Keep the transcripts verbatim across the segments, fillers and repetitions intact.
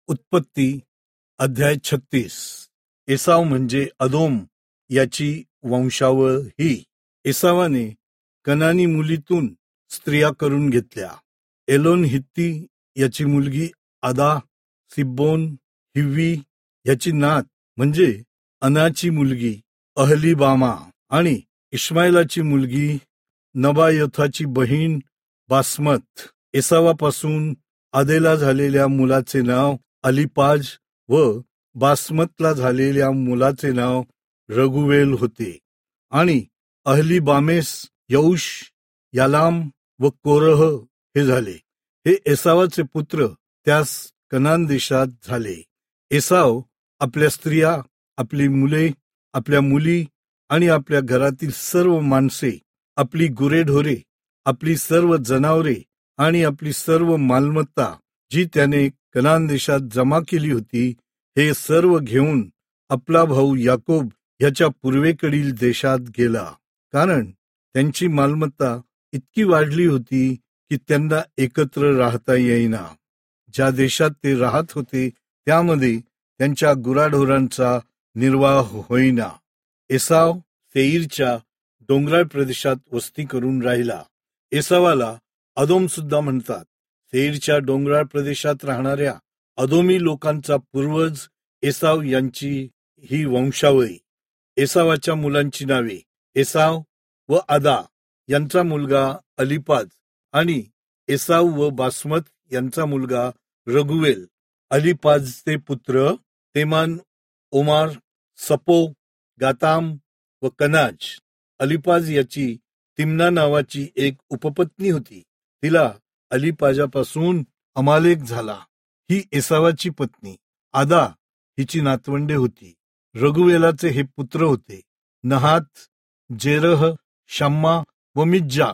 उत्पत्ती अध्याय छत्तीस. एसाव म्हणजे अदोम याची वंशावळ ही. एसावाने कनानी मुलीतून स्त्रिया करून घेतल्या. एलोन हित्ती याची मुलगी आदा, सिब्बोन हिव्वी याची नात म्हणजे अनाची मुलगी अहलीबामा आणि इश्माईलाची मुलगी नबायोथाची बहीण बासमत. एसावापासून आदेला झालेल्या मुलाचे नाव अलिपाज व बासमतला झालेल्या मुलाचे नाव रघुवेल होते. आणि अहलीबामेस यौश, यालाम व कोरह हे झाले. हे एसावाचे पुत्र त्यास कनान देशात झाले. एसाव आपल्या स्त्रिया, आपली मुले, आपल्या मुली आणि आपल्या घरातील सर्व माणसे, आपली गुरेढोरे, आपली सर्व जनावरे आणि आपली सर्व मालमत्ता जी त्याने कनान देशात जमा केली होती, हे सर्व घेऊन आपला भाऊ याकोब याच्या पूर्वेकडील देशात गेला. कारण त्यांची मालमत्ता इतकी वाढली होती की त्यांना एकत्र राहता येईना. ज्या देशात ते राहत होते त्यामध्ये त्यांच्या गुराढोरांचा निर्वाह होईना. एसाव सेईरच्या डोंगराळ प्रदेशात वस्ती करून राहिला. एसावाला अदोम सुद्धा म्हणतात. सेईरच्या डोंगराळ प्रदेशात राहणाऱ्या अदोमी लोकांचा पूर्वज एसाव यांची ही वंशावळी. एसावाच्या मुलांची नावे एसाव व आदा यांचा मुलगा अलिपाज आणि एसाव व बासमत यांचा मुलगा रघुवेल. अलिपाजचे पुत्र तेमान, ओमार, सपो, गाताम व कनाज. अलिपाज याची तिम्ना नावाची एक उपपत्नी होती. तिला अलिपाजापासून अमालेक झाला. ही एसावाची पत्नी. आदा हिची नातवंडे होती. रघुवेलाचे हे पुत्र होते नहात, जेरह, शम्मा व मिज्जा.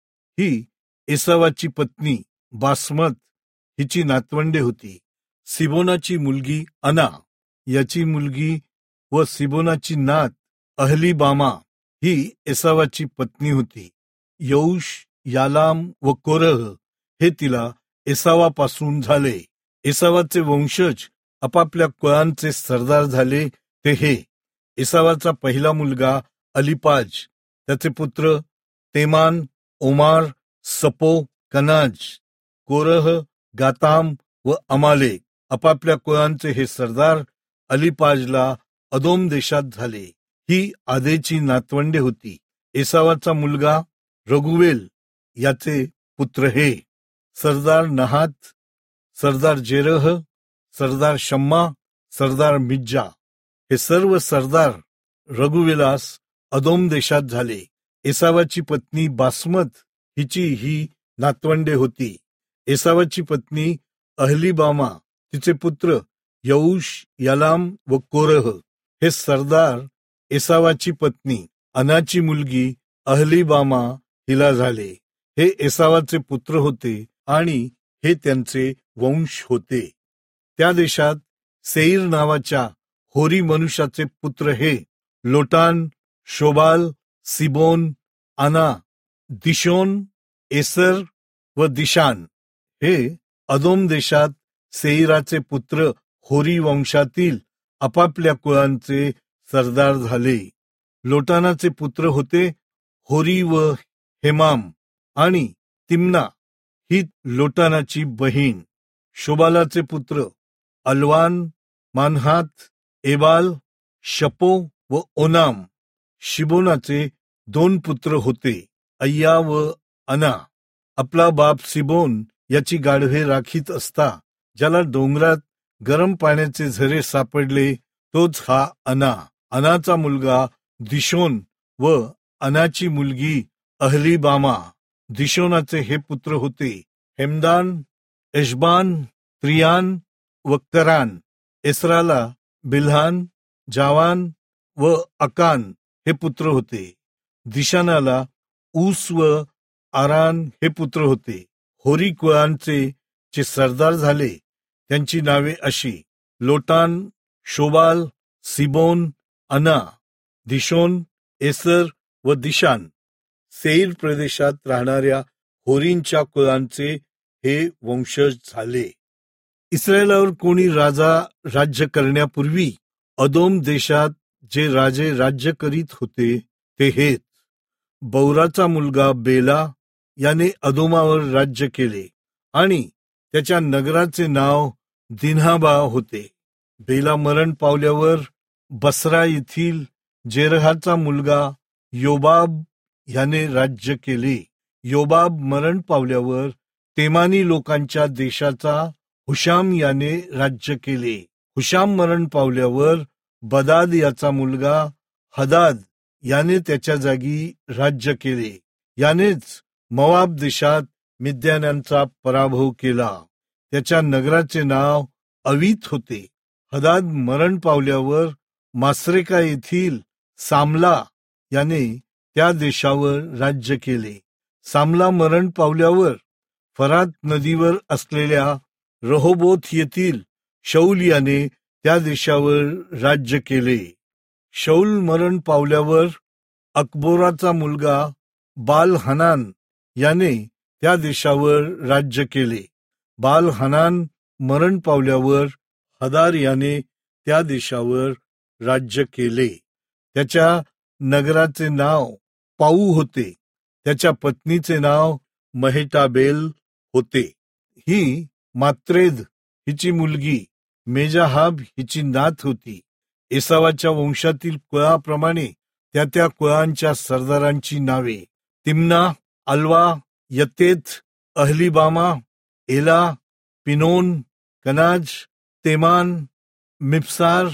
ही एसावाची पत्नी बासमत हिची नातवंडे होती. सिबोनाची मुलगी अना याची मुलगी व सिबोनाची नात अहलीबामा ही एसावाची पत्नी होती. यौश, यालाम व कोरह हे तिला एसावापासून झाले. एसावाचे वंशज आपापल्या कुळांचे सरदार झाले ते हे. एसावाचा पहिला मुलगा अलिपाज, त्याचे पुत्र तेमान, ओमार, सपो, कनाज, कोरह, गाताम व अमालेक. आपापल्या कुळांचे हे सरदार अलिपाजला अदोम देशात झाले. ही आदेची नातवंडे होती. एसावाचा मुलगा रघुवेल याचे पुत्र हे. सरदार नहात, सरदार जेरह, सरदार शम्मा, सरदार मिज्जा हे सर्व सरदार रघुवेलास अदोम देशात झाले. एसावाची पत्नी बासमत हिची ही नातवंडे होती. एसावाची पत्नी अहलीबामा, तिचे पुत्र यौश, यालाम व कोरह हे सरदार एसावाची पत्नी अनाची मुलगी अहलीबामा हिला झाले. हे एसावाचे पुत्र होते आणि हे त्यांचे वंश होते. त्या देशात सेईर नावाच्या होरी मनुष्याचे पुत्र हे लोटान, शोबाल, सिबोन, आना, दिशोन, एसर व दिशान. हे अदोम देशात सेईराचे पुत्र होरी वंशातील आपापल्या कुळांचे सरदार झाले. लोटानाचे पुत्र होते होरी व हेमाम आणि तिम्ना ही लोटानाची बहीण. शोबालाचे पुत्र अल्वान, मानहात, एबाल, शपो व ओनाम. शिबोनाचे दोन पुत्र होते अय्या व अना. आपला बाप सिबोन याची गाढवे राखीत असता ज्याला डोंगरात गरम पाण्याचे झरे सापडले तोच हा अना. अनाचा मुलगा दिशोन व अनाची मुलगी अहलीबामा. दिशोनाचे हे पुत्र होते हेमदान, एशबान, त्रियान व करान. एसराला बिल्हान, जावान व अकान हे पुत्र होते. दिशानाला ऊस व आरान हे पुत्र होते. होरी कुळांचे जे सरदार झाले त्यांची नावे अशी: लोटान, शोबाल, सिबोन, अना, दिशोन, एसर व दिशान. सेईर प्रदेशात राहणाऱ्या होरींच्या कुळांचे हे वंशज झाले. इस्रायलावर कोणी राजा राज्य करण्यापूर्वी अदोम देशात जे राजे राज्य करीत होते ते हेच. बौराचा मुलगा बेला याने अदोमावर राज्य केले आणि त्याच्या नगराचे नाव दिन्हाबा होते. बेला मरण पावल्यावर बसरा येथील जेरहाचा मुलगा योबाब ह्याने राज्य केले. योबाब मरण पावल्यावर तेमानी लोकांच्या देशाचा हुशाम याने राज्य केले. हुशाम मरण पावल्यावर बदाद याचा मुलगा हदाद याने त्याच्या जागी राज्य केले. यानेच मोआब देशात मिद्यान्यांचा पराभव केला. त्याच्या नगराचे नाव अवीत होते. हदाद मरण पावल्यावर मासरेका येथील सामला याने त्या देशावर राज्य केले. सामला मरण पावल्यावर फरात नदीवर असलेल्या रहोबोथ येथील शौल याने त्या देशावर राज्य केले. शौल मरण पावल्यावर अकबोराचा मुलगा बाल हनान याने त्या देशावर राज्य केले. बाल हनान मरण पावल्यावर हदार याने त्या देशावर राज्य केले. त्याच्या नगराचे नाव पाऊ होते. त्याच्या पत्नीचे नाव महेटाबेल होते. ही मात्रेद हिची मुलगी मेजाहाब हिची नात होती. एसावाच्या वंशातील कुळाप्रमाणे त्या त्या कुळांच्या सरदारांची नावे: तिम्ना, अल्वा, यतेत, अहलिबामा, एला, पिनोन, कनाज, तेमान, मिप्सार,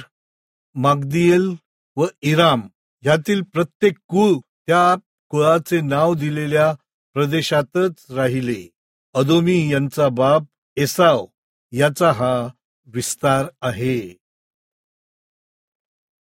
मागदिएल व इराम ह्यातील प्रत्येक कुळ त्या कुळाचे नाव दिलेल्या प्रदेशातच राहिले. अदोमी यांचा बाप एसाव याचा हा विस्तार आहे.